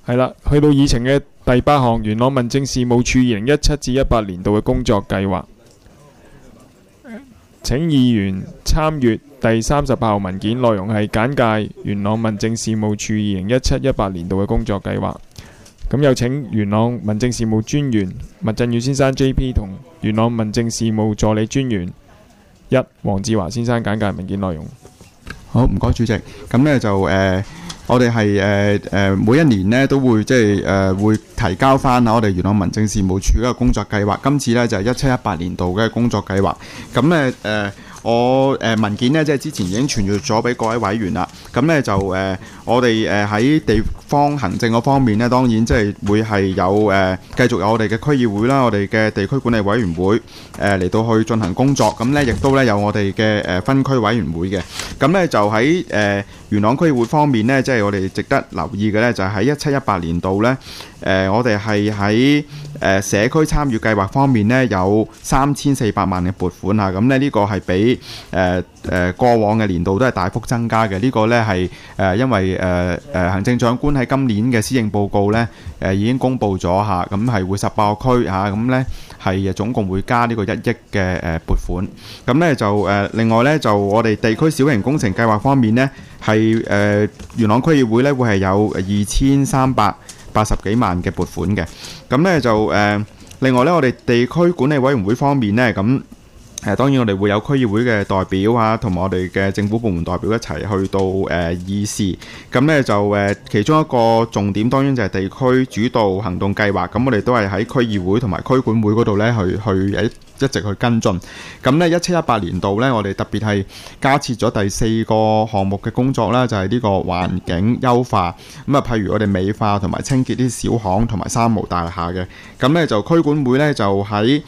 係啦，去到議程嘅第8項，元朗民政事務處2017至18年度嘅工作計劃。請議員參閱第38號文件，內容係簡介元朗民政事務處2017-18年度嘅工作計劃。咁有請元朗民政事務專員麥振宇先生 JP 同元朗民政事務助理專員黃志華先生簡介文件內容。 好，唔該主席。咁呢就我哋係每一年呢都會會提交翻我哋元朗民政事務處嘅工作計劃。今次呢就係17-18年度嘅工作計劃。咁呢我文件呢，即係之前已經傳閱咗俾各位委員啦。咁呢就我哋喺地方行政嗰方面呢，當然即係會係有繼續有我哋嘅區議會啦，我哋嘅地區管理委員會嚟到去進行工作。咁呢亦都呢有我哋嘅分區委員會嘅。咁呢就喺元朗區議會方面呢，即係我哋值得留意嘅呢，就係喺17-18年度呢，我哋係喺社區參與計劃方面呢，有3400萬嘅撥款啊。咁呢呢個係比過往嘅年度都係大幅增加嘅。呢個呢係因為行政長官喺今年嘅施政報告呢已經公布咗嚇，咁係會18個區嚇，咁呢係總共會加呢個1億嘅撥款。咁呢就另外呢，就我哋地區小型工程計劃方面呢，係元朗區議會呢會係有2380幾萬嘅撥款嘅。咁呢就另外呢，我哋地區管理委員會方面呢，咁當然我哋會有區議會嘅代表啊，同埋我哋嘅政府部門代表一齊去到議事。咁呢就其中一個重點當然就係地區主導行動計劃。咁我哋都係喺區議會同埋區管會嗰度呢去一直去跟進。咁呢17-18年度呢，我哋特別係加設咗第4個項目嘅工作啦，就係呢個環境優化。咁啊，譬如我哋美化同埋清潔啲小巷同埋三無大廈嘅。咁呢就區管會呢，就喺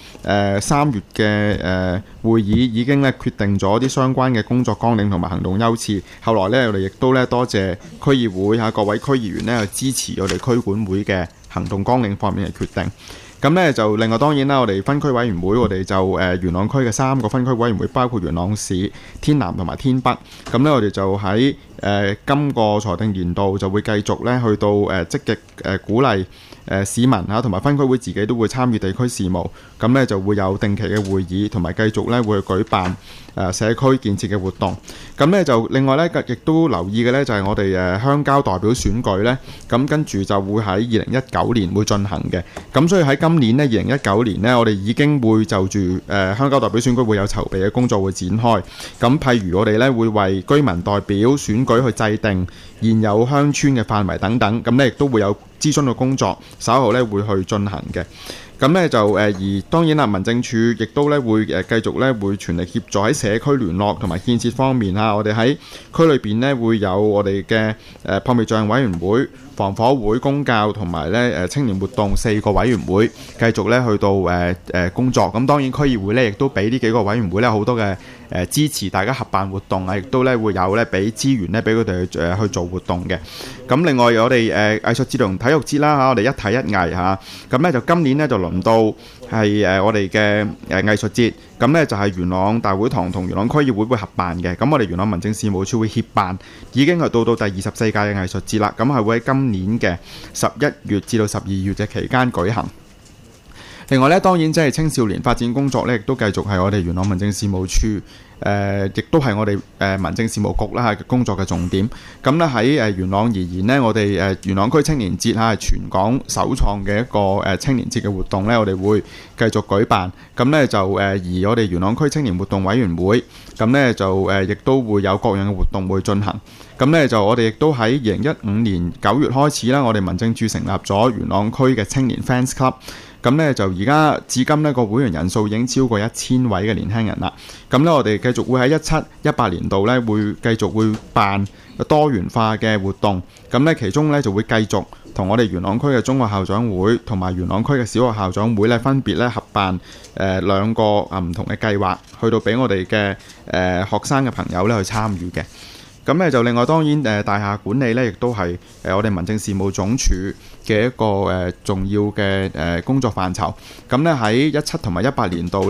3月嘅會議已經咧決定咗啲相關嘅工作綱領同埋行動優次。後來呢，我哋亦都咧多謝區議會各位區議員呢去支持我哋區管會嘅行動綱領方面嘅決定。咁呢就另外當然啦，我哋分區委員會，我哋就元朗區嘅3個分區委員會，包括元朗市、天南同埋天北。咁呢，我哋就喺今個財政年度就會繼續咧去到積極鼓勵市民同埋分區會自己都會參與地區事務。咁呢就會有定期嘅會議，同埋繼續咧會去舉辦社區建設嘅活動。咁呢就另外呢，亦都留意嘅呢，就係我哋鄉郊代表選舉呢，咁跟住就會喺2019年會進行嘅。咁所以喺今年呢2019年呢，我哋已經會就住鄉郊代表選舉會有籌備嘅工作會展開。咁譬如我哋呢會為居民代表選舉去制定現有鄉村嘅範圍等等。咁呢亦都會有諮詢嘅工作，稍後呢會去進行嘅。咁呢就而當然啦，民政處亦都咧會繼續咧會全力協助喺社區聯絡同埋建設方面嚇。我哋喺區裏邊呢會有我哋嘅撲滅罪行委員會、防火會、公教同埋咧青年活動4個委員會繼續咧去到工作。咁當然區議會咧亦都俾呢幾個委員會咧好多嘅支持，大家合辦活動啊，亦都咧會有咧俾資源咧俾佢哋去做活動嘅。咁另外我哋藝術節同體育節啦嚇，我哋一體一藝嚇。咁咧就今年咧就輪到係我哋嘅藝術節。咁呢就係元朗大會堂同元朗區議會會合辦嘅。咁我哋元朗民政事務處會協辦，已經係到第24屆嘅藝術節啦。咁係會喺今年嘅11月至到12月嘅期間舉行。另外呢，當然即係青少年發展工作呢，亦都繼續係我哋元朗民政事務處亦都係我哋民政事務局啦嘅工作嘅重點。咁呢喺元朗而言呢，我哋元朗區青年節係全港首創嘅一個青年節嘅活動呢，我哋會繼續舉辦。咁呢就而我哋元朗區青年活動委員會，咁呢就亦都會有各樣嘅活動會進行。咁呢就我哋亦都喺2015年9月開始啦，我哋民政處成立咗元朗區嘅青年 Fans Club。咁呢就而家至今呢個會員人數已經超過1000位嘅年輕人啦。咁呢我哋繼續會喺17-18年度呢會繼續會辦多元化嘅活動。咁呢其中呢就會繼續同我哋元朗區嘅中學校長會同埋元朗區嘅小學校長會呢分別呢合辦兩個唔同嘅計劃，去到俾我哋嘅學生嘅朋友呢去參與嘅。咁呢就另外當然大廈管理呢亦都係我哋民政事務總署嘅一個重要嘅工作範疇。咁呢喺17同埋18年度呢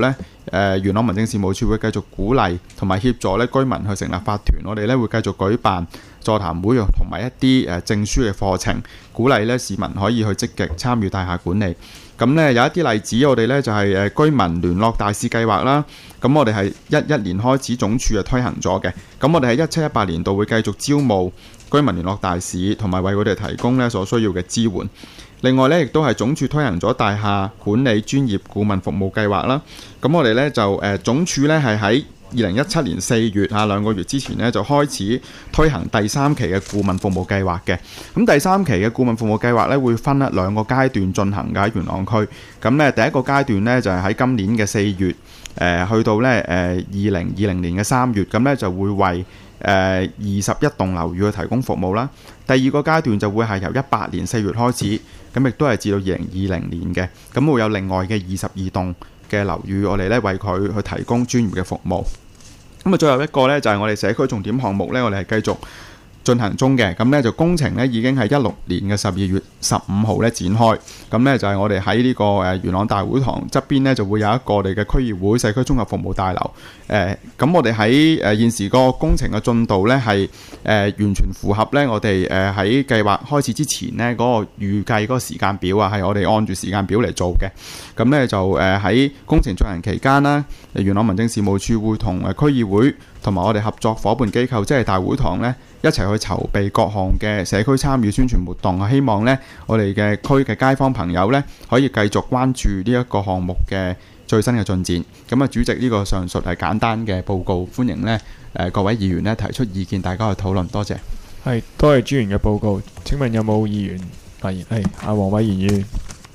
元朗民政事務處會繼續鼓勵同埋協助咧居民去成立法團，我哋咧會繼續舉辦座談會同埋一啲證書嘅課程，鼓勵咧市民可以去積極參與大廈管理。咁咧有一啲例子，我哋咧就係居民聯絡大使計劃啦。咁我哋係11年開始總署就推行咗嘅。咁我哋喺17-18年度會繼續招募居民聯絡大使，同埋為佢哋提供咧所需要嘅支援。另外咧，亦都係總署推行咗大廈管理專業顧問服務計劃啦。咁我哋咧就總署咧係喺2017年4月2個月之前咧就開始推行第3期嘅顧問服務計劃嘅。咁第3期嘅顧問服務計劃咧會分2個階段進行嘅喺元朗區。咁咧第一個階段咧就係喺今年嘅4月，去到咧2020年嘅3月，咁咧就會為21棟樓宇去提供服務啦。第二個階段就會係由18年4月開始，咁亦都係至到2020年嘅，咁會有另外嘅22棟嘅樓宇，我哋咧為佢去提供專業嘅服務。咁啊，最後一個咧就係我哋社區重點項目咧，我哋係繼續進行中嘅。咁咧就工程咧已經係16年嘅12月15號咧展開。咁咧就係我哋喺呢個元朗大會堂側邊咧就會有一個我哋嘅區議會社區綜合服務大樓。咁我哋喺現時個工程嘅進度咧係完全符合咧我哋喺計劃開始之前咧嗰個預計嗰個時間表啊，係我哋按住時間表嚟做嘅。咁咧就喺工程進行期間啦，元朗民政事務處會同區議會同埋我哋合作伙伴機構，即係大會堂咧一齊去籌備各項嘅社區參與宣傳活動啊！希望咧我哋嘅區嘅街坊朋友咧可以繼續關注呢一個項目嘅最新嘅進展。咁啊，主席，呢個上述係簡單嘅報告，歡迎咧各位議員咧提出意見，大家去討論。多謝。 係，多謝專員嘅報告。請問有冇議員發言？係阿黃偉賢議員。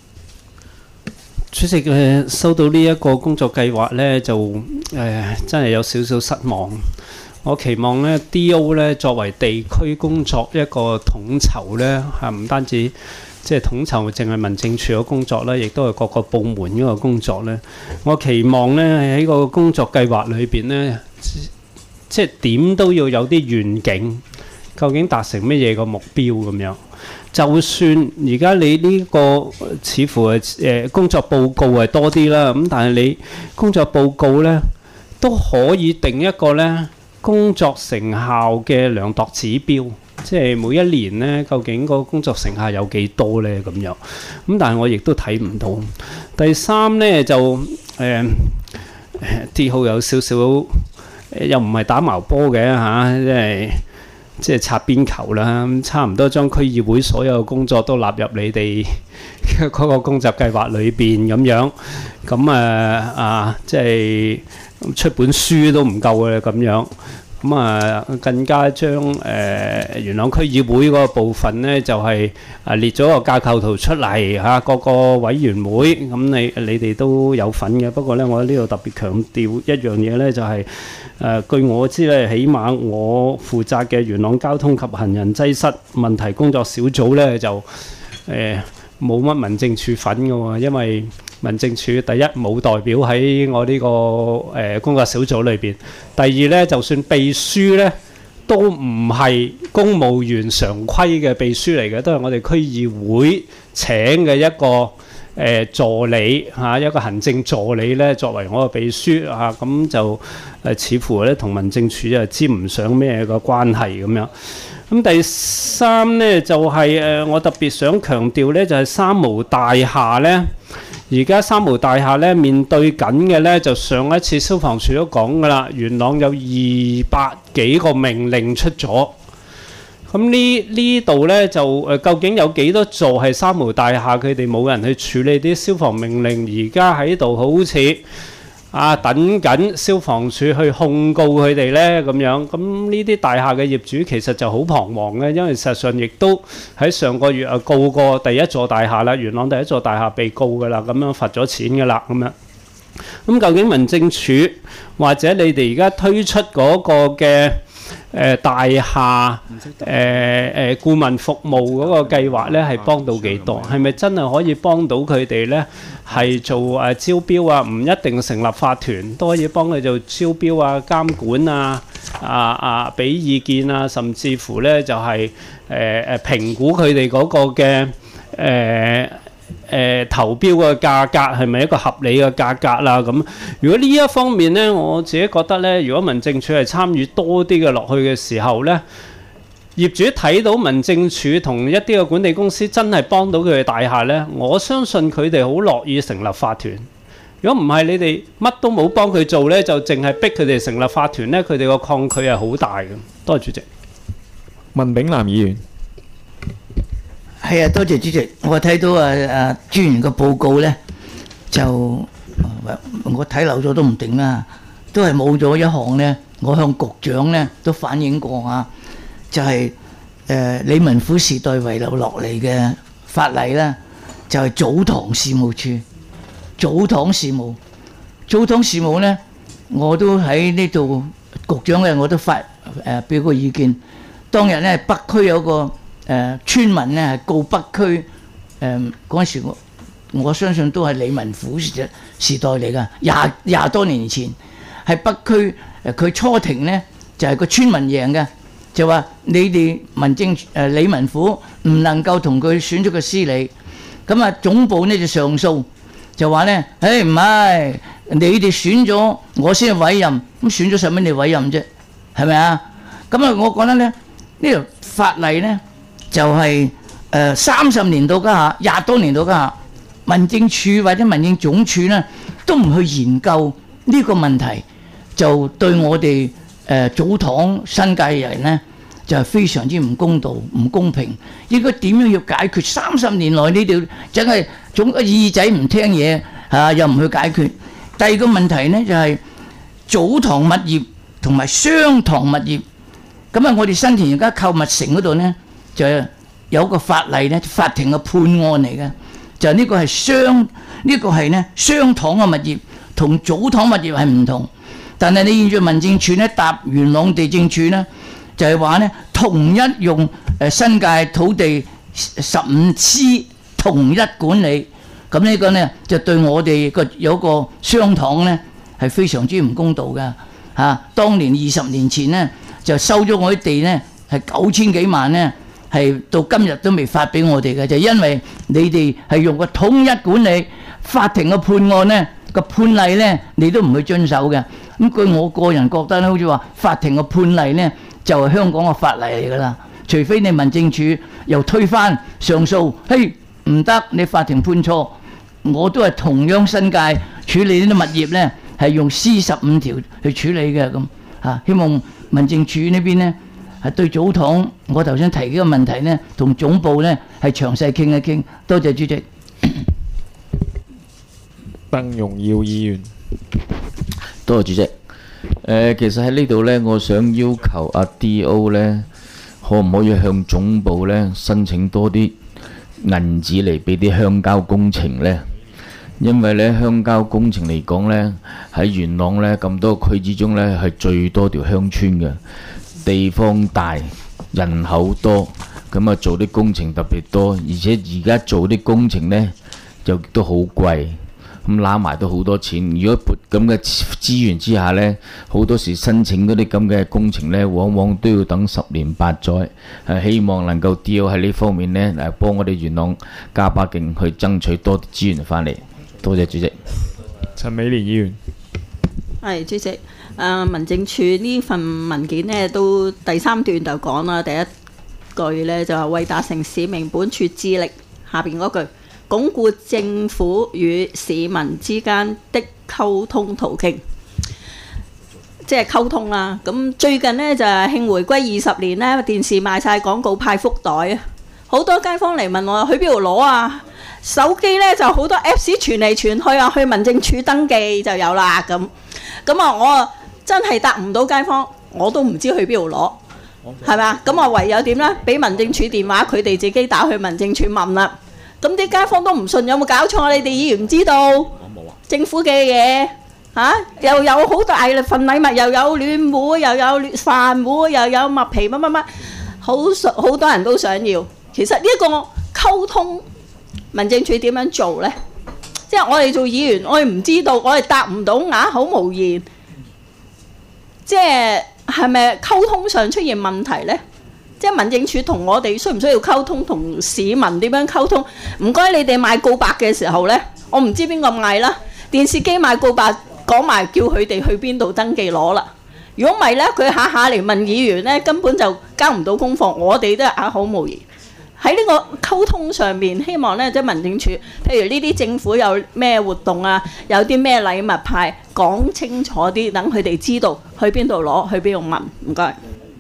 主席，收到呢一個工作計劃呢，就真係有少少失望。我期望呢 D.O. 呢作為地區工作一個統籌呢，唔單止即係統籌，淨係民政處嘅工作啦，亦都係各個部門嗰個工作呢。我期望呢喺個工作計劃裏邊呢，即係點都要有啲願景，究竟達成乜嘢個目標咁樣。就算而家你呢個似乎係工作報告係多啲啦，咁但係你工作報告呢都可以定一個呢工作成效嘅量度指標，即係每一年呢究竟個工作成效有幾多呢咁樣。咁但係我亦都睇唔到。第三呢就D號有少少又唔係打矛波嘅嚇，即係擦邊球啦，差唔多將區議會所有嘅工作都納入你哋嗰個工作計劃裏邊咁樣，咁即係出本書都唔夠嘅咁樣，咁更加將元朗區議會嗰個部分呢，就係列咗個架構圖出嚟嚇，各個委員會咁你哋都有份嘅。不過呢，我喺呢度特別強調一樣嘢呢，就係據我知咧，起碼我負責嘅元朗交通及行人擠塞問題工作小組呢，就冇乜民政處份嘅喎，因為民政處第一冇代表喺我呢個工作小組裏邊，第二呢，就算秘書呢，都唔係公務員常規嘅秘書嚟嘅，都係我哋區議會請嘅一個助理嚇，一個行政助理咧作為我嘅秘書嚇，咁就似乎咧同民政處啊沾唔上咩個關係咁樣。咁第三咧就係我特別想強調咧，就係三無大廈咧，而家三無大廈咧面對緊嘅咧，就上一次消防處都講噶啦，元朗有200幾個命令出咗。咁呢度呢，就究竟有幾多座係三無大廈？佢哋冇人去處理啲消防命令，而家喺度好似等緊消防處去控告佢哋呢咁樣。咁呢啲大廈嘅業主其實就好彷徨嘅，因為實際上亦都喺上個月告過第一座大廈啦，元朗第一座大廈被告㗎啦，咁樣罰咗錢㗎啦咁樣。咁究竟民政處或者你哋而家推出嗰個嘅大廈顧問服務嗰個計劃呢，係幫到幾多？係咪真係可以幫到佢哋呢？係做招標啊，唔一定成立法團，都可以幫佢做招標啊、監管啊、俾意見啊，甚至乎呢就係評估佢哋嗰個嘅投標嘅價格係咪一個合理嘅價格啦？咁如果呢一方面呢，我自己覺得呢，如果民政處係參與多啲嘅落去嘅時候呢，業主睇到民政處同一啲嘅管理公司真係幫到佢嘅大廈呢，我相信佢哋好樂意成立法團。如果唔係你哋乜都冇幫佢做呢，就淨係逼佢哋成立法團呢，佢哋個抗拒係好大嘅。多謝主席。 文炳南議員。 係啊，多謝主席。我睇到專員嘅報告呢，就我睇漏咗都唔定啦，都係冇咗一項呢。我向局長呢都反映過啊，就係李文虎時代遺留落嚟嘅法例呢，就係祖堂事務處。祖堂事務呢，我都喺呢度，局長嘅我都表個意見。當日呢，北區有個村民呢係告北區，嗰陣時我相信都係李文虎時代嚟㗎，廿多年前喺北區佢初庭呢就係個村民贏嘅，就話你哋李文虎唔能夠同佢選咗個司理，咁啊總部呢就上訴，就話呢，唔係你哋選咗我先委任，咁選咗使乜你委任啫？係咪啊？咁啊，我覺得呢條法例呢。就係30年到家下，20多年到家下，民政處或者民政總署呢都唔去研究呢個問題，就對我哋祖堂新界人呢就係非常之唔公道、唔公平。應該點樣要解決？30年來呢條真係總個耳仔唔聽嘢又唔去解決。第二個問題呢就係祖堂物業同埋商堂物業。咁啊，我哋新田而家購物城嗰度呢，就有個法例咧，法庭嘅判案嚟嘅，就呢個係商堂嘅物業，同祖堂物業係唔同。但係你現在民政處咧答元朗地政處咧，就係話咧同一用新界土地15C同一管理，咁呢個咧就對我哋有個商堂咧係非常之唔公道嘅嚇。當年20年前咧就收咗我啲地咧係9000幾萬咧。係到今日都未發俾我哋嘅，就因為你哋係用個統一管理，法庭嘅判案呢個判例呢，你都唔去遵守嘅。咁據我個人覺得咧，好似話法庭嘅判例呢，就係香港嘅法例嚟㗎啦。除非你民政處又推翻上訴，唔得，你法庭判錯，我都係同樣新界處理呢啲物業呢，係用 C15條去處理嘅咁嚇。希望民政處呢邊呢。係對祖堂，我頭先提嘅問題呢，同總部呢係詳細傾一傾。多謝主席。 鄧榮耀議員， 多謝主席。其實喺呢度呢，我想要求阿 D.O. 呢，可唔可以向總部呢申請多啲銀紙嚟俾啲鄉郊工程呢？因為呢鄉郊工程嚟講呢，喺元朗呢咁多區之中呢，係最多條鄉村嘅。地方大，人口多，咁啊做啲工程特別多，而且而家做啲工程呢，就都好貴，咁攬埋都好多錢。如果撥咁嘅資源之下呢，好多時申請嗰啲咁嘅工程呢，往往都要等10年8載。希望能夠 D.O. 喺呢方面呢，嚟幫我哋元朗加把勁去爭取多啲資源翻嚟。多謝主席。 陳美蓮議員， 係主席。民政處呢份文件呢，都第3段就講啦，第一句呢，就係為達成使命，本處致力下邊嗰句鞏固政府與市民之間的溝通途徑，即係溝通啦。咁最近呢，就係慶回歸20年呢，電視賣晒廣告派福袋啊，好多街坊嚟問我去邊度攞啊，手機呢，就好多 Apps 傳嚟傳去啊，去民政處登記就有啦咁我真係答唔到街坊，我都唔知去邊度攞，係咪？咁我唯有點呢？俾民政處電話，佢哋自己打去民政處問啦。咁啲街坊都唔信，有冇搞錯？你哋議員唔知道政府嘅嘢又有好大份禮物，又有暖壺，又有飯壺，又有麥皮乜，好多人都想要。其實呢一個溝通，民政處點樣做呢？即係我哋做議員，我哋唔知道，我哋答唔到，啞口無言。即係咪溝通上出現問題呢？即即係民政處同我哋需唔需要溝通，同市民點樣溝通？唔該，你哋賣告白嘅時候呢，我唔知邊個賣啦，電視機賣告白講埋叫佢哋去邊度登記攞啦。如果唔係呢，佢下下嚟問議員呢，根本就交唔到功課，我哋都係啞口無言。喺呢個溝通上面，希望呢，即係民政處，譬如呢啲政府有咩活動啊，有啲咩禮物派，講清楚啲，等佢哋知道去邊度攞，去邊度問。唔該。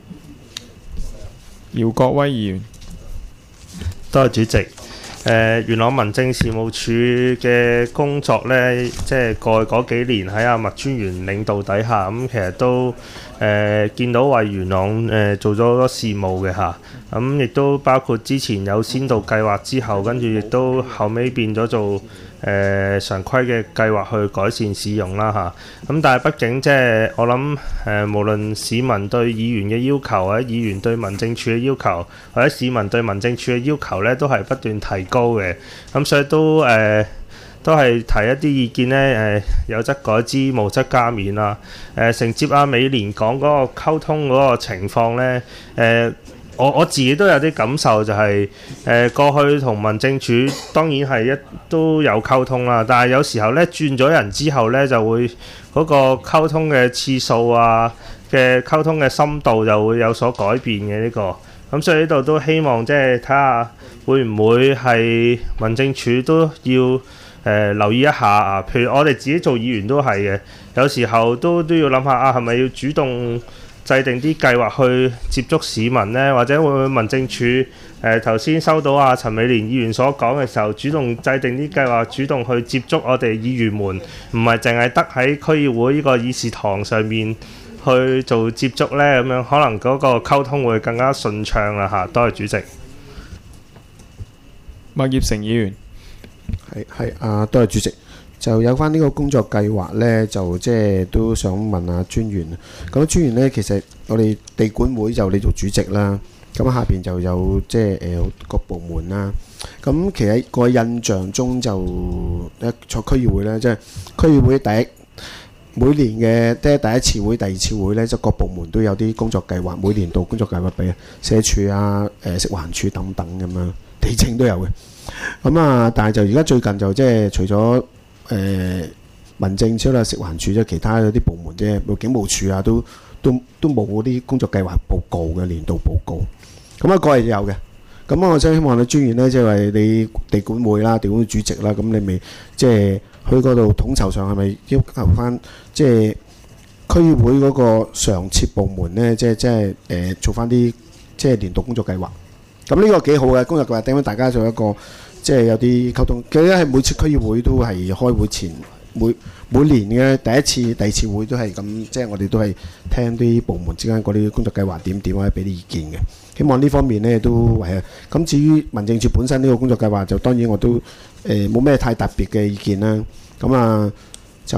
姚國威議員。 多謝主席。元朗民政事務處嘅工作呢，即係過去嗰幾年喺阿麥專員領導底下，咁其實都見到為元朗做咗好多事務嘅嚇，咁亦都包括之前有先導計劃之後，跟住亦都後尾變咗做常規嘅計劃去改善使用啦嚇。咁但係畢竟即係我諗無論市民對議員嘅要求，或者議員對民政處嘅要求，或者市民對民政處嘅要求呢，都係不斷提高嘅。咁所以都係提一啲意見呢，有則改之，無則加勉啦。承接阿美蓮講嗰個溝通嗰個情況呢，我自己都有啲感受，就係過去同民政處當然係都有溝通啦，但係有時候呢，轉咗人之後呢，就會嗰個溝通嘅次數啊嘅溝通嘅深度就會有所改變嘅呢個。咁所以呢度都希望即係睇下會唔會係民政處都要留意一下啊。譬如我哋自己做議員都係嘅，有時候都要諗下啊，係咪要主動制定啲計劃去接觸市民呢？或者會唔會民政處頭先收到阿陳美蓮議員所講嘅時候，主動制定啲計劃，主動去接觸我哋議員們，唔係淨係得喺區議會呢個議事堂上面去做接觸呢？咁樣可能嗰個溝通會更加順暢啦嚇。多謝主席。 麥業成議員。 多謝主席。就有關呢個工作計劃呢，就即係都想問下專員。咁專員呢，其實我哋地管會就你做主席啦，咁下邊就有即係各部門啦。咁其實個印象中就坐區議會呢，即係區議會每年嘅第一次會、第二次會呢，即係各部門都有啲工作計劃，每年度工作計劃俾社署啊、食環署等等咁樣，地政都有嘅。咁啊，但係就而家最近就即係除咗民政處啦、食環署啫，其他嗰啲部門啫，警務處啊，都冇嗰啲工作計劃報告嘅年度報告。咁啊，個係有嘅。咁我真係希望你專員呢，即係話你地管會啦、地管會主席啦，咁你咪即係去嗰度統籌上係咪要求翻即係區議會嗰個常設部門呢？即係做翻啲即係年度工作計劃。咁呢個幾好嘅工作計劃，點樣大家做一個即係有啲溝通。其實係每次區議會都係開會前每年嘅第一次、第二次會都係咁，即係我哋都係聽啲部門之間嗰啲工作計劃點或者俾啲意見嘅。希望呢方面呢都係。咁至於民政處本身呢個工作計劃，就當然我都冇咩太特別嘅意見啦。咁啊就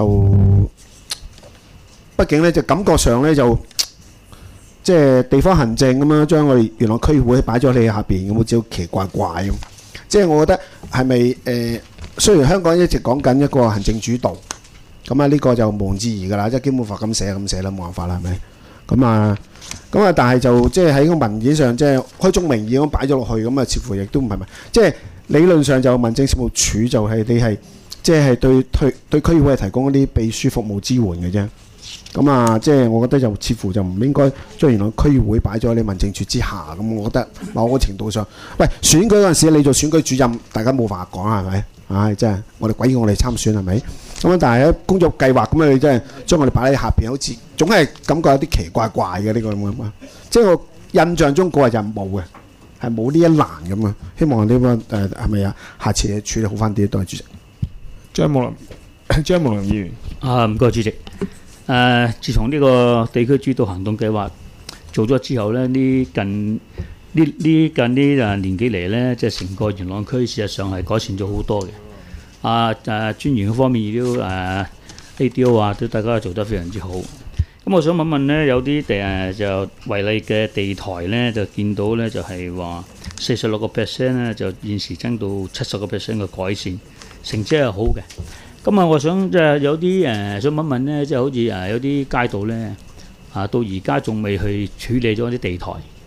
畢竟呢就感覺上呢就即係地方行政咁樣將我哋元朗區議會擺咗你下邊，咁好似好奇怪怪咁。即係我覺得係咪雖然香港一直講緊一個行政主導，咁啊呢個就無庸置疑㗎啦，即係基本法咁寫啦，冇辦法啦，係咪？咁啊，但係就即係喺個文件上，即係開宗明義咁擺咗落去，咁啊似乎亦都唔係咪？即係理論上就民政事務處就係你係即係對區議會係提供一啲秘書服務支援嘅啫。咁啊，即係我覺得就似乎就唔應該將原來區議會擺咗喺你民政處之下。咁我覺得某個程度上，喂，選舉嗰陣時你做選舉主任，大家冇法講係咪？唉，真係我哋鬼要我哋參選係咪？咁啊，但係喺工作計劃咁啊，你真係將我哋擺喺下邊，好似總係感覺有啲奇怪怪嘅呢個咁啊。即係我印象中嗰日就冇嘅，係冇呢一欄咁啊。希望呢個係咪啊？下次處理好翻啲，多謝主席。 張慕麟議員。 唔該主席。自從呢個地區主導行動計劃做咗之後呢，近呢年幾嚟呢，即係成個元朗區事實上係改善咗好多嘅。專員方面亦都ADO 啊，都大家做得非常之好。咁我想問問呢，有啲就為例嘅地台呢，就見到呢就係話46% 呢，就現時增到70% 嘅改善，成績係好嘅。咁我想即係有啲想問問呢，即係好似有啲街道呢，到而家仲未去處理咗啲地台。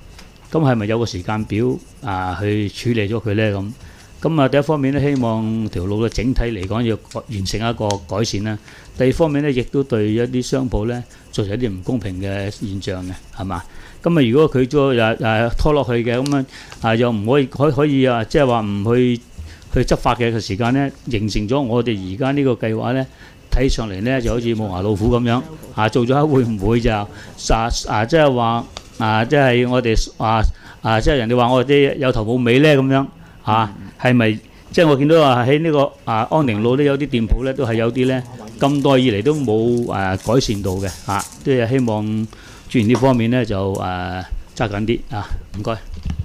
咁係咪有個時間表去處理咗佢呢？咁第一方面呢，希望條路嘅整體嚟講要完成一個改善啦。第二方面呢，亦都對一啲商鋪呢造成一啲唔公平嘅現象嘅，係嘛？咁如果佢再拖落去嘅，咁又唔可以即係話唔去執法嘅時間呢，形成咗我哋而家呢個計劃呢，睇上嚟呢就好似冇牙老虎咁樣做咗會唔會就即係話即係我哋即係人哋話我哋有頭冇尾呢咁樣係咪？即係我見到喺呢個安寧路呢，有啲店鋪呢都係有啲呢咁耐以嚟都冇改善到嘅都係希望專員呢方面呢就揸緊啲唔該。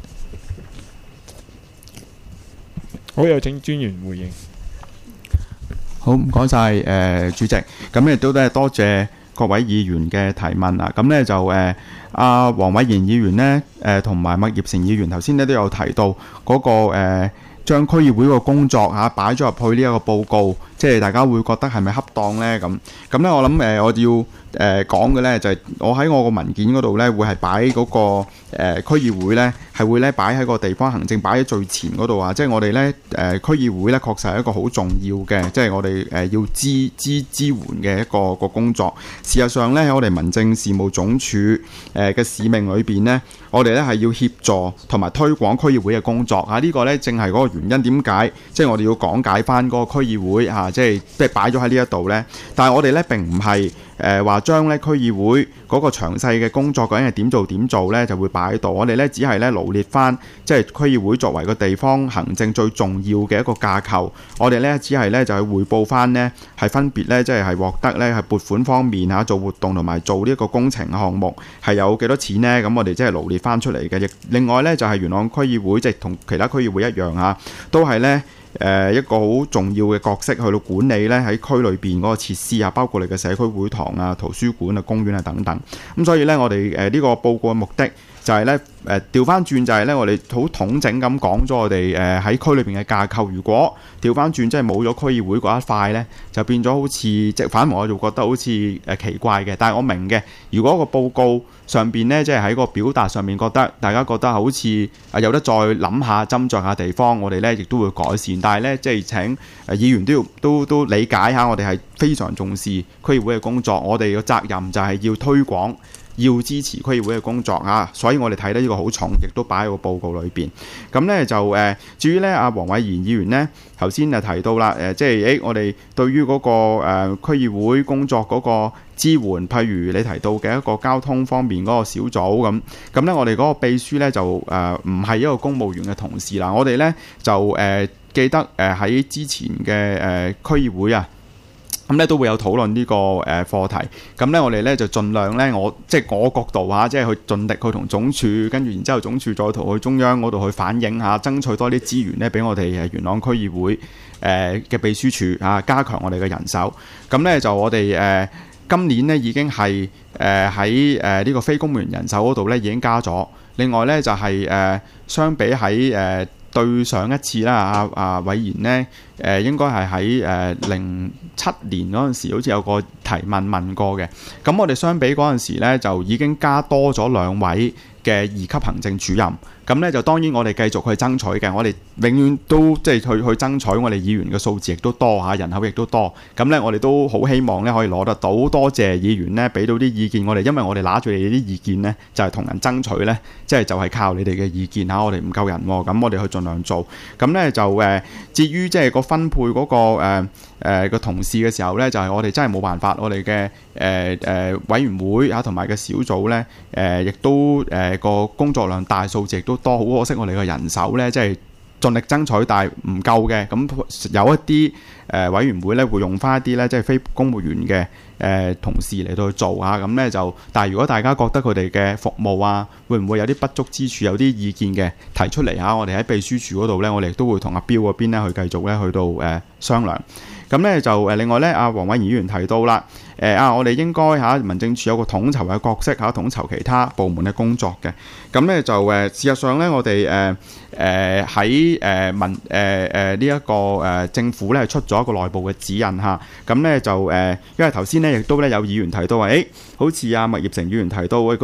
好，有請專員回應。 好，唔該晒主席。咁亦都多謝各位議員嘅提問啊。咁呢就阿黃偉賢議員呢，同埋麥業成議員頭先呢都有提到嗰個將區議會個工作擺咗入去呢一個報告，即係大家會覺得係咪恰當呢？咁呢，我諗我要講嘅呢，就係我喺我個文件嗰度呢，會係擺嗰個區議會呢，係會呢擺喺個地方行政擺喺最前嗰度即係我哋呢區議會呢，確實係一個好重要嘅，即係我哋要支援嘅一個工作。事實上呢，喺我哋民政事務總署嘅使命裏邊呢，我哋呢係要協助同埋推廣區議會嘅工作呢個呢，正係嗰個原因，點解即係我哋要講解翻嗰個區議會即係擺咗喺呢一度呢。但係我哋呢並唔係話將呢區議會嗰個詳細嘅工作究竟係點做呢，就會擺喺度。我哋呢只係呢羅列翻即係區議會作為個地方行政最重要嘅一個架構。我哋呢只係呢就係匯報翻呢係分別呢即係獲得呢係撥款方面做活動同埋做呢一個工程項目係有幾多錢呢？咁我哋即係羅列翻出嚟嘅。亦另外呢就係元朗區議會即係同其他區議會一樣都係呢一個好重要嘅角色去到管理呢喺區裏邊嗰個設施包括你嘅社區會堂圖書館公園等等。咁所以呢，我哋呢個報告嘅目的就係呢調翻轉就係呢，我哋好統整咁講咗我哋喺區裏邊嘅架構。如果調翻轉即係冇咗區議會嗰一塊呢，就變咗好似即反而我就覺得好似奇怪嘅。但係我明嘅，如果個報告上邊呢，即係喺個表達上面覺得大家覺得好似有得再諗下斟酌下地方，我哋呢亦都會改善。但係呢，即係請議員都理解下，我哋係非常重視區議會嘅工作，我哋嘅責任就係要推廣，要支持區議會嘅工作所以我哋睇得呢個好重，亦都擺喺個報告裏邊。咁呢，就至於呢阿黃偉賢議員呢頭先就提到啦，即係我哋對於嗰個區議會工作嗰個支援，譬如你提到嘅一個交通方面嗰個小組咁呢，我哋嗰個秘書呢，就唔係一個公務員嘅同事啦。我哋呢，就記得喺之前嘅區議會咁咧都會有討論呢個課題。咁咧我哋咧就盡量咧，即係我角度即係去盡力去同總署，跟住然之後總署再同去中央嗰度去反映爭取多啲資源咧，俾我哋元朗區議會嘅秘書處加強我哋嘅人手。咁咧就我哋今年呢已經係喺呢個非公務員人手嗰度咧已經加咗。另外咧就係相比喺對上一次啦，阿偉賢呢應該係喺07年嗰陣時，好似有個提問過嘅。咁我哋相比嗰陣時呢，就已經加多咗2位嘅2級行政主任。咁呢就當然我哋繼續去爭取嘅，我哋永遠都即係去爭取我哋議員嘅數字亦都多人口亦都多。咁呢我哋都好希望呢可以攞得到，多謝議員呢俾到啲意見我哋，因為我哋拿住你哋啲意見呢，就係同人爭取呢，即係就係靠你哋嘅意見我哋唔夠人咁我哋去盡量做。咁呢就至於即係個分配嗰個同事嘅時候呢，就係我哋真係冇辦法，我哋嘅委員會同埋嘅小組呢，亦都個工作量大，數字亦都多，好可惜我哋嘅人手呢，即係盡力爭取，但係唔夠嘅。咁有一啲委員會呢，會用翻一啲呢，即係非公務員嘅同事嚟到去做咁呢就，但係如果大家覺得佢哋嘅服務會唔會有啲不足之處，有啲意見嘅提出嚟我哋喺秘書處嗰度呢，我哋都會同阿標嗰邊呢去繼續呢去到商量。咁呢就另外呢，阿黃偉賢議員提到啦，我哋應該民政處有個統籌嘅角色統籌其他部門嘅工作嘅。咁呢就事實上呢，我哋喺呢一個政府呢出咗一個內部嘅指引咁呢就因為頭先呢亦都呢有議員提到話，好似阿麥業成議員提到嗰啲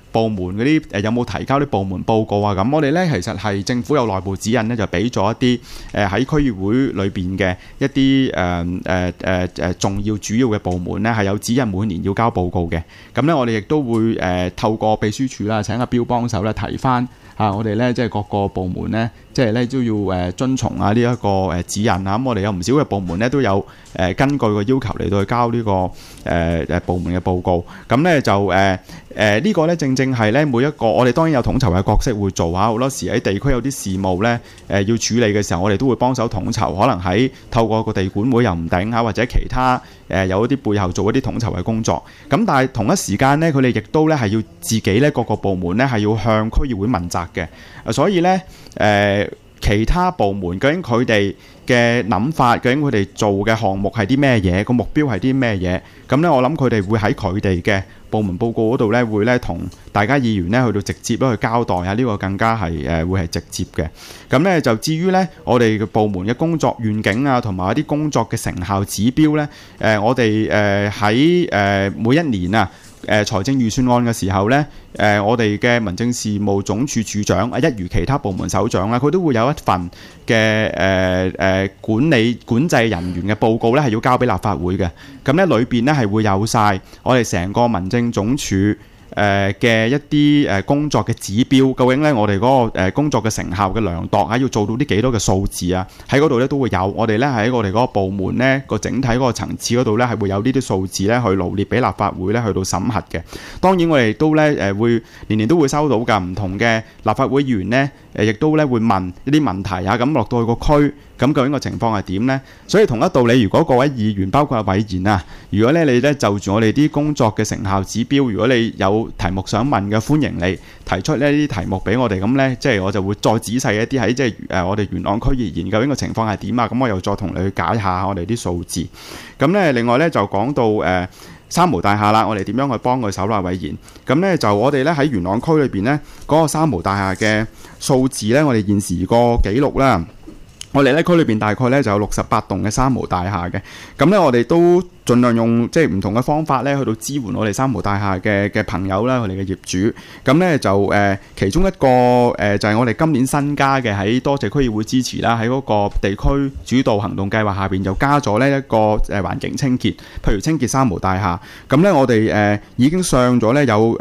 部門嗰啲有冇提交啲部門報告啊？咁我哋咧其實係政府有內部指引咧，就俾咗一啲喺區議會裏邊嘅一啲重要主要嘅部門咧，係有指引每年要交報告嘅。咁咧我哋亦都會透過秘書處啦，請阿標幫手咧提翻我哋咧即係各個部門咧，即係咧都要遵從呢一個指引啊。咁我哋有唔少嘅部門咧都有根據個要求嚟到去交呢個部門嘅報告。咁咧就呢個咧正正係咧每一個我哋當然有統籌嘅角色會做好多時喺地區有啲事務咧要處理嘅時候，我哋都會幫手統籌，可能喺透過個地管會又唔定或者其他有一啲背後做一啲統籌嘅工作。咁但係同一時間咧，佢哋亦都咧係要自己咧各個部門咧係要向區議會問責嘅。所以咧其他部門究竟佢哋嘅諗法，究竟佢哋做嘅項目係啲咩嘢，個目標係啲咩嘢？咁咧我諗佢哋會喺佢哋嘅部門報告嗰度咧，會咧同大家議員咧去到直接去交代啊，呢個更加係會係直接嘅。咁咧就至於咧我哋嘅部門嘅工作願景啊，同埋一啲工作嘅成效指標咧，我哋喺每一年啊財政預算案嘅時候咧，我哋嘅民政事務總署署長一如其他部門首長啦，佢都會有一份嘅管制人員嘅報告咧，係要交俾立法會嘅。咁咧裏邊咧係會有晒我哋成個民政總署嘅一啲工作嘅指標，究竟咧我哋嗰個工作嘅成效嘅量度要做到啲幾多嘅數字啊？喺嗰度咧都會有，我哋咧喺我哋嗰個部門咧個整體嗰個層次嗰度咧係會有呢啲數字咧去羅列俾立法會咧去到審核嘅。當然我哋都咧會年年都會收到㗎，唔同嘅立法會議員咧亦都咧會問一啲問題啊，咁落到去個區，咁究竟個情況係點呢？所以同一道理，如果各位議員包括阿偉賢啊，如果咧你咧就住我哋啲工作嘅成效指標，如果你有題目想問嘅，歡迎你提出呢啲題目俾我哋，咁咧即係我就會再仔細一啲喺即係我哋元朗區而言究竟個情況係點啊？咁我又再同你去解下我哋啲數字。咁咧另外咧就講到三無大廈啦，我哋點樣去幫佢手啦？偉賢，咁咧就我哋咧喺元朗區裏邊咧嗰個三無大廈嘅數字咧，我哋現時個記錄啦。我哋咧區裏邊大概咧就有68棟嘅三無大廈嘅，咁咧我哋都盡量用即係唔同嘅方法咧去到支援我哋三無大廈嘅朋友啦，佢哋嘅業主。咁咧就其中一個就係我哋今年新加嘅，喺多謝區議會支持啦，喺嗰個地區主導行動計劃下邊就加咗呢一個環境清潔，譬如清潔三無大廈。咁咧我哋已經上咗咧有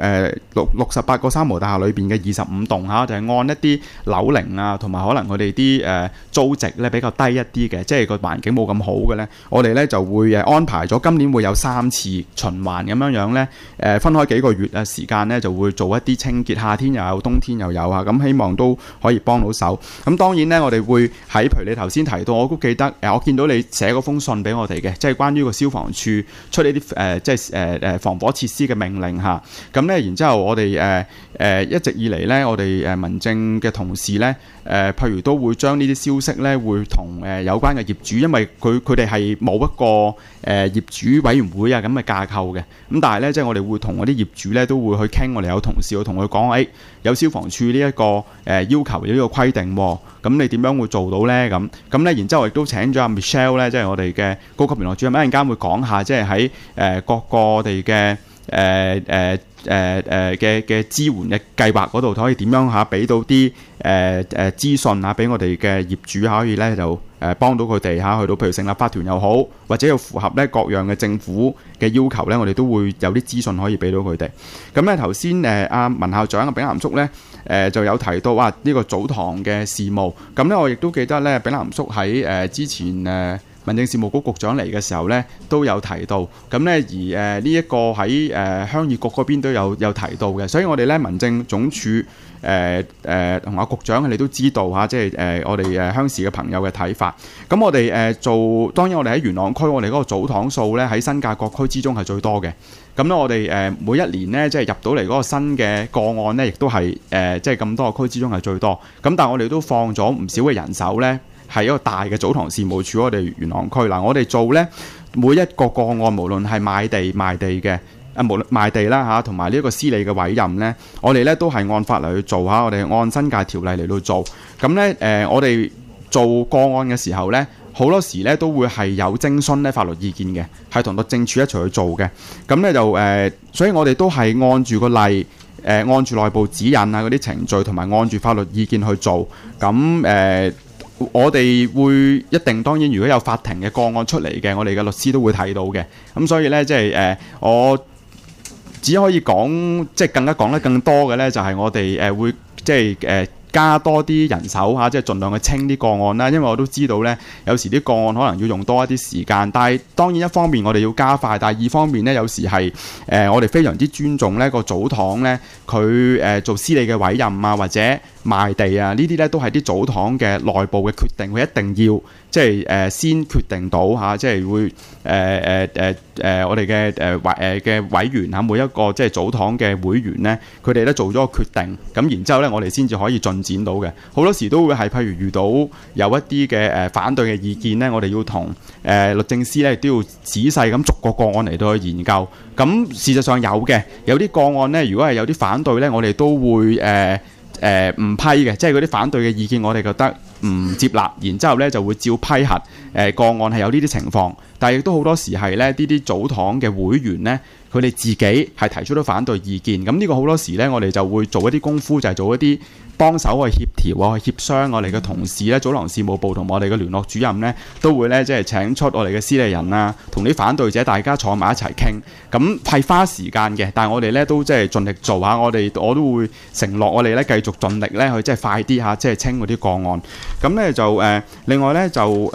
68個三無大廈裏邊嘅25棟嚇，就係按一啲樓齡啊，同埋可能佢哋啲租值咧比較低一啲嘅，即係個環境冇咁好嘅咧，我哋咧就會安排咗今年會有3次循環咁樣咧，分開幾個月嘅時間咧就會做一啲清潔，夏天又有，冬天又有啊，咁希望都可以幫到手。咁當然咧，我哋會喺譬如你頭先提到，我都記得我見到你寫嗰封信俾我哋嘅，即係關於個消防處出呢啲即係防火設施嘅命令嚇。咁咧然之後我哋一直以嚟咧，我哋民政嘅同事咧，譬如都會將呢啲消息咧，會同有關嘅業主，因為佢哋係冇一個業主委員會啊咁嘅架構嘅。咁但係咧，即係我哋會同嗰啲業主咧都會去傾，我哋有同事會同佢講，有消防處呢一個要求，有呢個規定喎，咁你點樣會做到咧？咁咧，然之後亦都請咗阿 Michelle 咧，即係我哋嘅高級聯絡主任，一陣間會講下，即係喺各個我哋嘅嘅支援嘅計劃嗰度，可以點樣嚇俾到啲資訊嚇俾我哋嘅業主可以咧就幫到佢哋嚇，去到譬如成立法團又好，或者要符合咧各樣嘅政府嘅要求咧，我哋都會有啲資訊可以俾到佢哋。咁咧頭先阿文校長炳南叔咧就有提到呢個祖堂嘅事務。咁咧我亦都記得咧炳南叔喺之前民政事務局局長嚟嘅時候咧都有提到，咁咧而呢一個喺鄉議局嗰邊都有提到嘅，所以我哋咧民政總署同阿局長佢哋都知道嚇，即係我哋鄉事嘅朋友嘅睇法。咁我哋當然我哋喺元朗區，我哋嗰個祖堂數咧喺新界各區之中係最多嘅。咁咧我哋每一年咧即係入到嚟嗰個新嘅個案咧，亦都係即係咁多個區之中係最多。咁但係我哋都放咗唔少嘅人手咧。係一個大嘅祖堂事務處，我哋元朗區嗱，我哋做咧每一個個案，無論係賣地嘅，無論賣地啦嚇，同埋呢一個司理嘅委任咧，我哋咧都係按法例去做嚇，我哋按新界條例嚟到做。咁咧我哋做個案嘅時候咧，好多時咧都會係有徵詢咧法律意見嘅，係同律政處一齊去做嘅。咁咧就所以我哋都係按住個例。 按住內部指引啊嗰啲程序，同埋按住法律意見去做。咁我哋會一定當然，如果有法庭嘅個案出嚟嘅，我哋嘅律師都會睇到嘅。咁所以呢，即係我只可以講，即係更加講得更多嘅呢，就係我哋會即係加多啲人手嚇，即係盡量去清啲個案啦。因為我都知道呢，有時啲個案可能要用多一啲時間。但係當然一方面我哋要加快，但係二方面呢，有時係我哋非常之尊重呢個祖堂呢，佢做司理嘅委任啊，或者賣地啊，呢啲呢都係啲祖堂嘅內部嘅決定，佢一定要即係先決定到嚇，即係會我哋嘅委員嚇，每一個即係祖堂嘅會員呢，佢哋咧做咗個決定，咁然之後呢，我哋先至可以進展到嘅。好多時都會係譬如遇到有一啲嘅反對嘅意見呢，我哋要同律政司呢都要仔細咁逐個個案嚟到去研究。咁事實上有嘅，有啲個案呢，如果係有啲反對呢，我哋都會唔批嘅，即係嗰啲反對嘅意見，我哋覺得唔接納，然之後呢就會照批核。個案係有呢啲情況，但係亦都好多時係呢啲祖堂嘅會員呢，佢哋自己係提出咗反對意見。咁呢個好多時呢，我哋就會做一啲功夫，就係做一啲幫手去協調啊、去協商。我哋嘅同事呢，祖堂事務部同我哋嘅聯絡主任呢，都會呢即係請出我哋嘅司理人啊，同啲反對者大家坐埋一齊傾。咁係花時間嘅，但係我哋呢都即係盡力做下。我都會承諾我哋呢繼續盡力呢去即係快啲嚇，即係清嗰啲個案。咁呢就另外呢就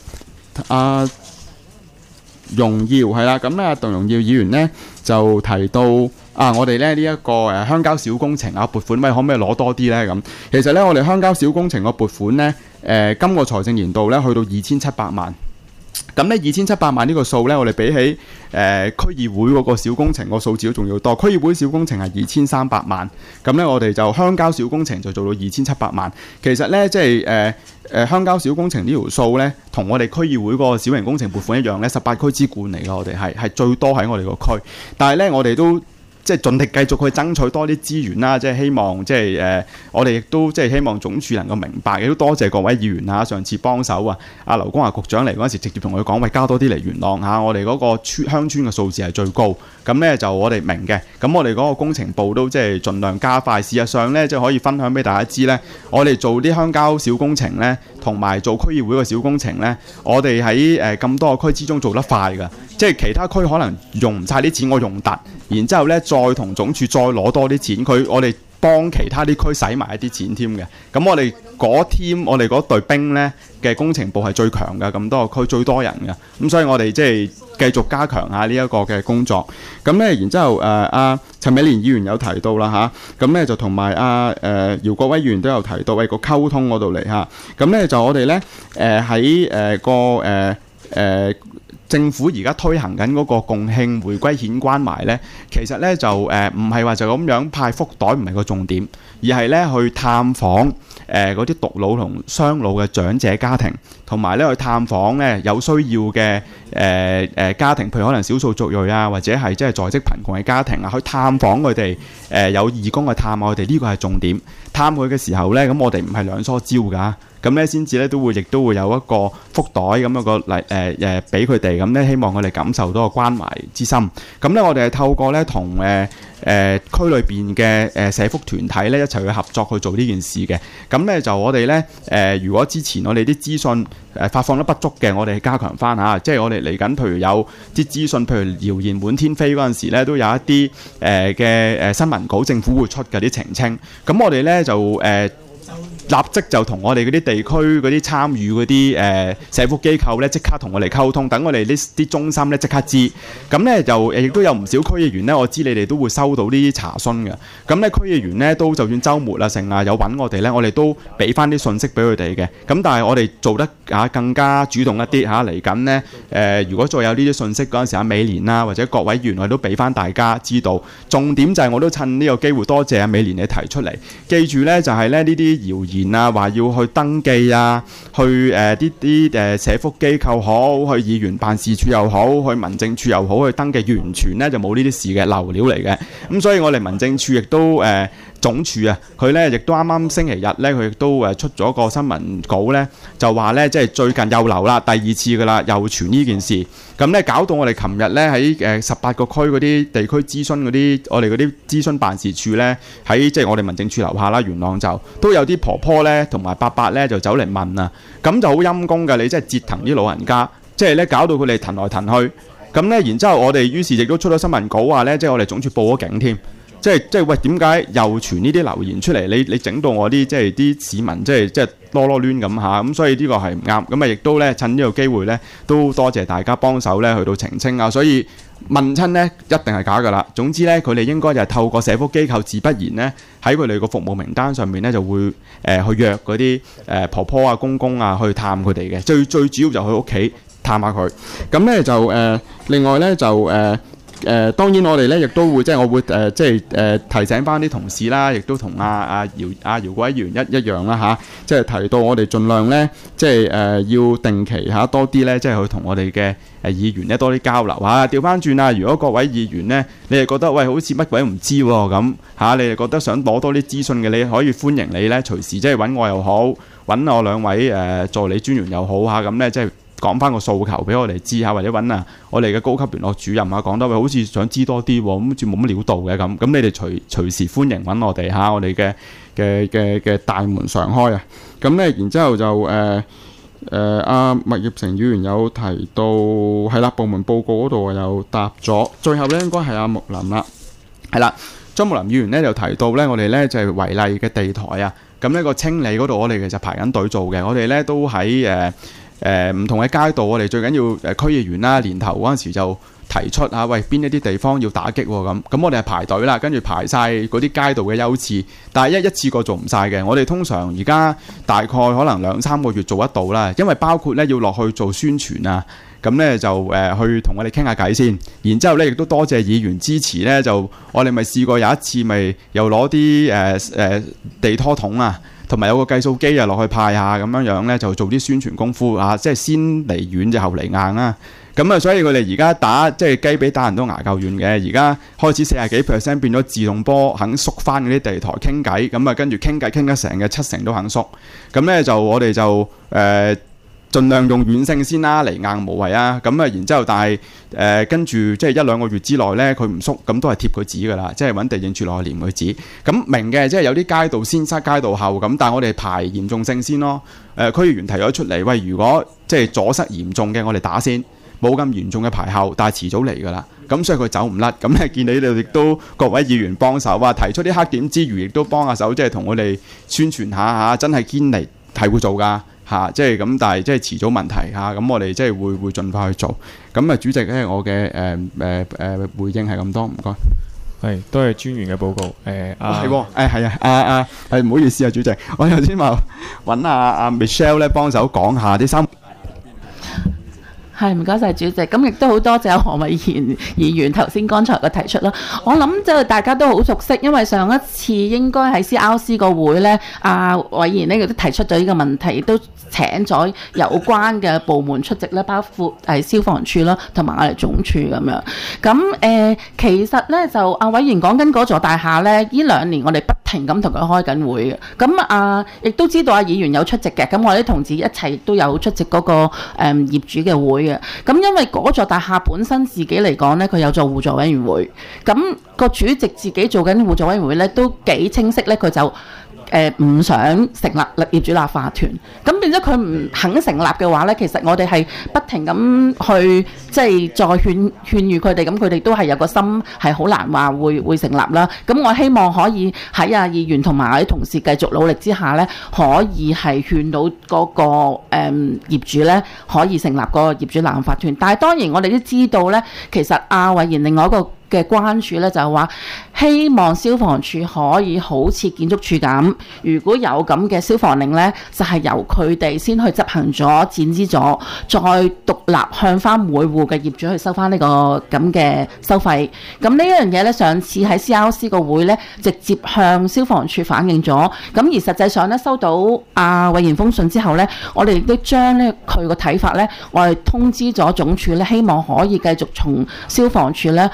容耀係啦，咁咧鄧榮耀議員呢就提到我哋咧呢一個鄉郊小工程撥款，可唔可以攞多啲呢？咁其實呢，我哋鄉郊小工程個撥款呢，今個財政年度呢去到2700萬。咁呢2700萬呢個數呢，我哋比起區議會嗰個小工程個數字都仲要多。區議會小工程係2300萬，咁呢，我哋就鄉郊小工程就做到2700萬。其實呢，即係鄉郊小工程呢條數呢，同我哋區議會個小型工程撥款一樣呢，18區之冠嚟㗎。我哋係最多喺我哋個區，但係呢，我哋都即係盡力繼續去爭取多啲資源啦，即係希望即係我哋亦都即係希望總署能夠明白，亦都多謝各位議員啊，上次幫手啊，阿劉光華局長嚟嗰陣時，直接同佢講，喂，加多啲嚟元朗嚇，我哋嗰個鄉村嘅數字係最高，咁呢就我哋明嘅，咁我哋嗰個工程部都即係盡量加快。事實上呢，即係可以分享俾大家知呢，我哋做啲鄉郊小工程呢，同埋做區議會嘅小工程呢，我哋喺咁多個區之中做得快㗎，即係其他區可能用唔晒啲錢，我用突，然之後呢，再同總署再攞多啲錢，我哋幫其他啲區使埋一啲錢添嘅。咁我哋嗰 team， 我哋嗰隊兵呢嘅工程部係最強嘅，咁多個區最多人嘅。咁所以我哋即係繼續加強下呢一個嘅工作。咁呢，然之後陳美蓮議員有提到啦嚇，咁呢就同埋姚國威議員都有提到個溝通嗰度嚟嚇。咁呢就我哋呢喺政府而家推行緊嗰個共慶回歸顯關懷呢，其實呢就唔係話就咁樣派福袋，唔係個重點，而係呢去探訪嗰啲獨老同雙老嘅長者家庭，同埋呢去探訪呢有需要嘅家庭，譬如可能少數族裔啊，或者係即係在職貧窮嘅家庭啊，去探訪佢哋，有義工去探下佢哋，呢個係重點。探佢嘅時候呢，咁我哋唔係兩梳蕉㗎。咁咧先至咧亦都會有一個福袋咁樣個嚟俾佢哋，咁咧希望佢哋感受到個關懷之心。咁咧我哋係透過咧同區裏邊嘅社福團體咧一齊去合作去做呢件事嘅。咁咧就我哋咧如果之前我哋啲資訊發放得不足嘅，我哋加強翻嚇，即係我哋嚟緊，譬如有啲資訊，譬如謠言滿天飛嗰陣時咧，都有一啲嘅新聞稿，政府會出嘅啲澄清。咁我哋咧就立即就同我哋嗰啲地區嗰啲參與嗰啲社福機構咧，即刻同我哋溝通，等我哋呢啲中心咧即刻知。咁咧就亦都有唔少區議員咧，我知你哋都會收到呢啲查詢嘅。咁咧區議員咧都就算週末啊成啊有揾我哋咧，我哋都俾翻啲信息俾佢哋嘅。咁但係我哋做得更加主動一啲嚇，嚟緊呢，如果再有呢啲信息嗰陣時，阿美蓮啦或者各位議員我都俾翻大家知道。重點就係我都趁呢個機會多謝阿美蓮你提出嚟，記住咧就係咧呢啲謠言啊，話要去登記啊，去啲社福機構好，去議員辦事處又好，去民政處又好，去登記，完全咧就冇呢啲事嘅流料嚟嘅。咁所以我哋民政處亦都總署啊，佢咧亦都啱啱星期日咧，佢亦都出咗個新聞稿咧，就話咧即係最近又流啦，第二次噶啦，又傳呢件事，咁咧搞到我哋琴日咧喺18個區嗰啲地區諮詢嗰啲，我哋嗰啲諮詢辦事處咧，喺即係我哋民政處樓下啦，元朗就都有啲婆婆咧同埋伯伯咧就走嚟問啊，咁就好陰公㗎，你真係折騰啲老人家，即係咧搞到佢哋騰來騰去，咁咧然之後我哋於是亦都出咗新聞稿話咧，即係我哋總署報咗警添。即係喂，點解又傳呢啲留言出嚟？你整到我啲即係啲市民即係囉囉攣咁嚇，咁所以呢個係唔啱。咁啊，亦都咧趁呢個機會咧，都多謝大家幫手咧去到澄清啊。所以問親咧一定係假㗎啦。總之咧，佢哋應該就係透過社福機構自不然咧，喺佢哋個服務名單上面咧就會去約嗰啲婆婆啊、公公啊去探佢哋嘅。最主要就去屋企探下佢。咁咧就另外咧就當然我哋咧亦都會即係我會提醒翻啲同事啦，亦都同阿姚國威議員一樣啦嚇，即係提到我哋盡量咧即係要定期嚇多啲咧，即係去同我哋嘅議員咧多啲交流嚇。調翻轉啊，如果各位議員咧，你係覺得喂好似乜鬼唔知喎咁嚇，你係覺得想攞多啲資訊嘅，你可以歡迎你咧隨時即係揾我又好，揾我兩位助理專員又好嚇，咁咧即係講翻個訴求俾我哋知下，或者揾我哋嘅高級聯絡主任啊，講得喂好似想知多啲喎，咁好似冇乜料到嘅咁，你哋隨時歡迎揾我哋嚇，我哋嘅大門常開啊！咁咧，然之後就阿麥業成議員有提到係啦，部門報告嗰度又答咗，最後咧應該係阿木林啦，係啦，張木林議員咧就提到咧，我哋咧就係違例嘅地台啊，咁呢個清理嗰度我哋其實排緊隊做嘅，我哋咧都喺唔同嘅街道，我哋最緊要區議員啦，年頭嗰陣時就提出啊，喂邊一啲地方要打擊喎咁我哋係排隊啦，跟住排晒嗰啲街道嘅優次，但係一次過做唔晒嘅，我哋通常而家大概可能2-3個月做得到啦，因為包括咧要落去做宣傳啊，咁咧就去同我哋傾下偈先，然之後咧亦都多謝議員支持咧，就我哋咪試過有一次咪又攞啲地拖桶啊。同埋有個計數機啊，落去派下咁樣咧，就做啲宣傳功夫啊，即係先嚟軟就後嚟硬啦。咁啊，所以佢哋而家打即係雞髀打人都牙夠軟嘅，而家開始40幾%變咗自動波，肯縮翻嗰啲地台傾偈，咁啊跟住傾偈傾得成嘅70%都肯縮。咁咧就我哋就盡量用軟性先啦，嚟硬無謂啊！咁啊，然之後，但係跟住即係1-2個月之內咧，佢唔縮，咁都係貼佢紙噶啦，即係揾地政處落去黏佢紙。咁明嘅，即係有啲街道先塞街道後咁，但係我哋排嚴重性先咯。區議員提咗出嚟，喂，如果即係阻塞嚴重嘅，我哋打先，冇咁嚴重嘅排後，但係遲早嚟噶啦。咁所以佢走唔甩。咁咧見你哋亦都各位議員幫手啊，提出啲黑點之餘，亦都幫下手，即係同我哋宣傳下嚇，真係堅嚟係會做㗎。即係咁，但係即係遲早問題嚇，咁我哋即係會盡快去做。咁啊，主席咧，我嘅回應係咁多，唔該。 係，都係專員嘅報告。 係喎，係唔好意思啊，主席，我頭先話揾阿 Michelle 咧幫手講下啲三。 係，唔該晒主席，咁亦都好多謝何偉賢議員頭先剛才嘅提出啦。我諗即係大家都好熟悉，因為上一次應該喺 CRC 個會咧，阿偉賢呢亦都提出咗呢個問題，亦都請咗有關嘅部門出席咧，包括係消防處啦，同埋我哋總署咁樣。咁其實咧就阿偉賢講緊嗰座大廈咧，呢2年我哋不停咁同佢開緊會嘅。咁亦都知道阿議員有出席嘅，咁我哋啲同事一齊都有出席嗰個業主嘅會嘅。咁因為嗰座大廈本身自己嚟講咧，佢有做互助委員會，咁個主席自己做緊互助委員會咧，都幾清晰咧，佢就唔想成立業主立法團，咁變咗佢唔肯成立嘅話咧，其實我哋係不停咁去即係再勸喻佢哋，咁佢哋都係有個心係好難話會成立啦。咁我希望可以喺阿議員同埋啲同事繼續努力之下咧，可以係勸到嗰個業主咧可以成立嗰個業主立案法團。但係當然我哋都知道咧，其實阿偉賢另外一個嘅關注咧就係話，希望消防處可以好似建築署咁，如果有咁嘅消防令咧，就係由佢哋先去執行咗、展資咗，再獨立向翻每戶嘅業主去收翻呢個咁嘅收費。咁呢一樣嘢咧，上次喺 CRC 個會咧，直接向消防處反映咗。咁而實際上咧，收到阿偉賢封信之後咧，我哋亦都將咧佢個睇法咧，我哋通知咗總署咧，希望可以繼續從消防處咧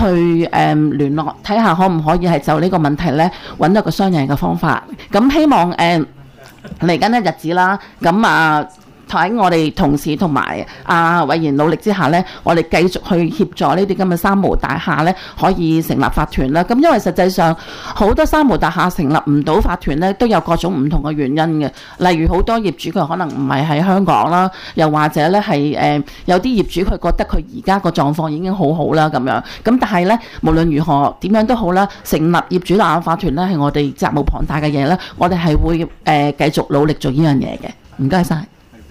去聯絡，睇下可唔可以係就呢個問題咧揾到個雙贏嘅方法。咁希望嚟緊嘅日子啦，咁喺我哋同事同埋委員努力之下呢，我哋繼續去協助呢啲咁嘅三無大廈呢，可以成立法團啦。咁因為實際上好多三無大廈成立唔到法團呢，都有各種唔同嘅原因嘅。例如好多業主佢可能唔係喺香港啦，又或者呢係有啲業主佢覺得佢而家個狀況已經好好啦咁樣。咁但係呢，無論如何點樣都好啦，成立業主立案法團呢係我哋責無旁貸嘅嘢啦。我哋係會繼續努力做呢樣嘢嘅。唔該晒。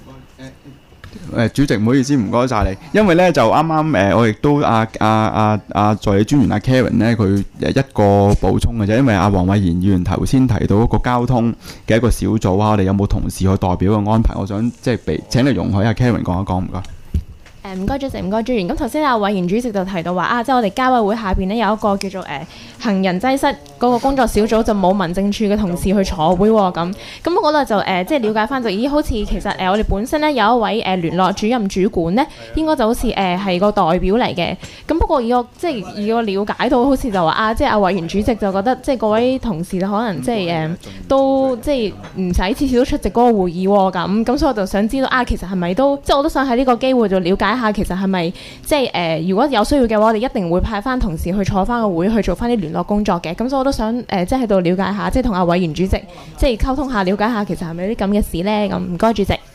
主席唔好意思，唔該晒你，因為咧就啱啱我亦都助理專員Karen 咧，佢一個補充嘅啫，因為黃偉賢議員頭先提到一個交通嘅一個小組我哋有冇同事去代表嘅安排？我想即係請你容許Karen 講一講，唔該。 唔該主席，唔該專員。咁頭先委員主席就提到話即係我哋交委會下邊呢有一個叫做行人擠塞嗰個工作小組，就冇民政處嘅同事去坐會喎咁。咁我嗰度就即係了解翻就好似其實我哋本身呢有一位聯絡主任主管呢，應該就好似係個代表嚟嘅。咁不過以我了解到，好似就話即係委員主席就覺得即係各位同事就可能即係都即係唔使次次都出席嗰個會議喎咁。所以我就想知道其實係咪都即係我都想喺呢個機會就了解下，其實係咪即係如果有需要嘅話，我哋一定會派翻同事去坐翻個會去做翻啲聯絡工作嘅。咁所以我都想即係喺度了解下，即係同委員主席即係溝通下，了解下其實係咪有啲咁嘅事咧？咁唔該主席。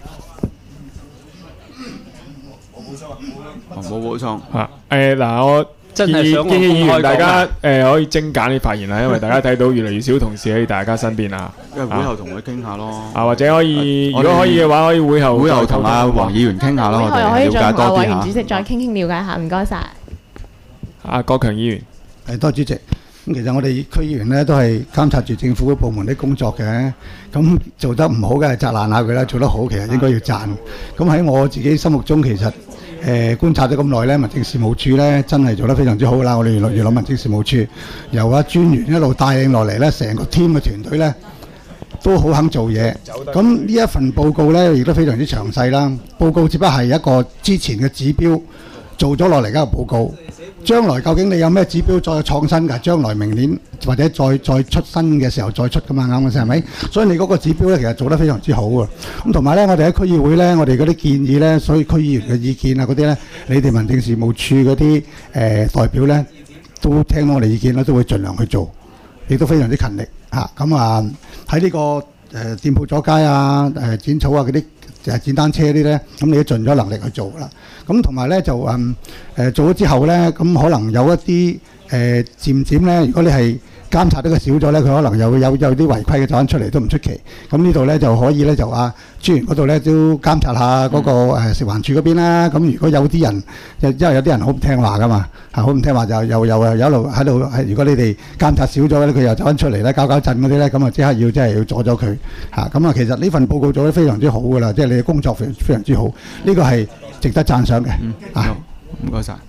冇補充嗱，我真係想建議議員大家可以精簡啲發言啦，因為大家睇到越嚟越少同事喺大家身邊啊。 因為會後同佢傾下咯。 或者可以，如果可以嘅話，可以會後同黃議員傾下咯，我哋可以了解多啲委員主席再傾了解下，唔該晒。 郭強議員。 多主席。咁其實我哋區議員咧都係監察住政府嘅部門啲工作嘅，咁做得唔好嘅係責難下佢啦，做得好其實應該要讚。咁喺我自己心目中，其實觀察咗咁耐咧，民政事務處咧真係做得非常之好啦。我哋元朗民政事務處由專員一路帶領落嚟咧，成個 team 嘅團隊咧都好肯做嘢。咁呢一份報告咧亦都非常之詳細啦。報告只不過係一個之前嘅指標做咗落嚟嘅一個報告。將來究竟你有咩指標再創新㗎？將來明年或者再出新嘅時候再出㗎嘛，啱唔啱先係咪？所以你嗰個指標咧其實做得非常之好啊！咁同埋咧，我哋喺區議會咧，我哋嗰啲建議咧，所以區議員嘅意見啊嗰啲咧，你哋民政事務處嗰啲代表咧都聽到我哋意見啦，都會盡量去做，亦都非常之勤力嚇。咁喺呢個店鋪阻街啊、剪草啊嗰啲。剪單車啲咧，咁你都盡咗能力去做啦。咁同埋咧就做咗之後咧，咁可能有一啲漸漸咧，如果你係監察得佢少咗咧，佢可能有啲違規嘅走翻出嚟都唔出奇。咁呢度咧就可以咧就專員嗰度咧都監察下嗰個食環署嗰邊啦。咁如果有啲人，因為有啲人好唔聽話噶嘛，好唔聽話就又一路喺度。如果你哋監察少咗咧，佢又走翻出嚟咧，搞震嗰啲咧，咁啊即刻要阻咗佢嚇。咁其實呢份報告做得非常之好噶啦，即係你嘅工作非常之好，呢個係值得讚賞嘅。 唔該晒。